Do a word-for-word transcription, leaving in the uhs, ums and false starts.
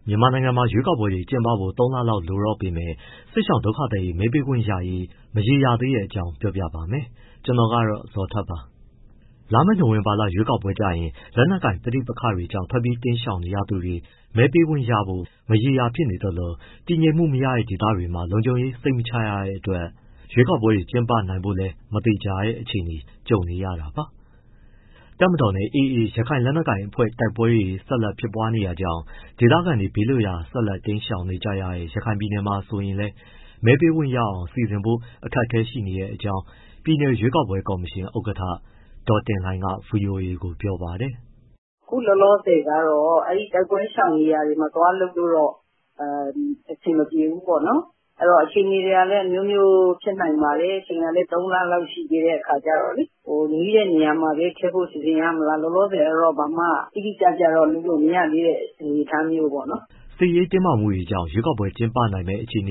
မြန်မာနိုင်ငံမှာရွေးကောက်ပွဲတွေကျင်းပဖို့သုံးလလောက်လိုတော့ပေမဲ့ စစ်ရှောင်ဒုက္ခသည်တွေမဲပေးခွင့်ရရေး မရေရာသေးတဲ့အကြောင်းပြောပြပါမယ်။ ဗွီအိုအေမြန်မာပိုင်းသတင်းထောက် ကိုဇော်ထက်က သတင်းပေးပို့ထားပါတယ်။ လာမယ့်နိုဝင်ဘာလရွေးကောက်ပွဲကျရင် လက်နက်ကိုင်ပဋိပက္ခတွေကြောင့် ထွက်ပြေးတိမ်းရှောင်နေရသူတွေ မဲပေးခွင့်ရဖို့ မရေရာဖြစ်နေသလို တည်ငြိမ်မှုမရတဲ့ဒေသတွေမှာ လုံခြုံရေးစိတ်မချရတဲ့အတွက် ရွေးကောက်ပွဲတွေကျင်းပနိုင်ဖို့လည်း မသေချာတဲ့အခြေအနေ ကြုံနေရတာပါ။ တပ်မတော်နဲ့ အေအေ ရခိုင်လက်နက်ကိုင်အဖွဲ့ တိုက်ပွဲတွေ ဆက်လက်ဖြစ်ပွားနေတာကြောင့် ဒေသခံတွေ ဘေးလွတ်ရာ ဆက်လက်တိမ်းရှောင်နေကြရတဲ့ ရခိုင်ပြည်နယ်မှာဆိုရင်လည်း မဲပေးခွင့်ရအောင် စီစဉ်ဖို့ အခက်အခဲရှိနေတဲ့အကြောင်း ပြည်နယ်ရွေးကောက်ပွဲကော်မရှင် ဥက္ကဋ္ဌ ဒေါ်တင်လှိုင်က ဗွီအိုအေကို ပြောပါတယ်။ “အခုလောလောဆယ်ကတော့ အဲဒီတိုက်ပွဲရှောင်နေရာတွေမှာ သွားလုပ်လို့တော့ အဆင်မပြေဘူးပေါ့နော်။ အဲဒီတော့ အခြေအနေတွေကလည်း အမျိုးမျိုးဖြစ်နိုင်ပါတယ်။ အချိန်ကလည်း သုံးလလောက်ရှိသေးတဲ့အခါကျတော့လေ နီးတဲ့နေရာမှာပဲ ထည့်ဖို့စီစဉ်ရမလား၊ လောလောဆယ်ကတော့ ဘာမှတိတိကျကျတော့ လုပ်လို့မရသေးတဲ့ အနေအထားမျိုးပေါ့နော်။ ” စစ်ရေးတင်းမာမှုတွေကြောင့် ရွေးကောက်ပွဲကျင်းပနိုင်မယ့် အခြေအန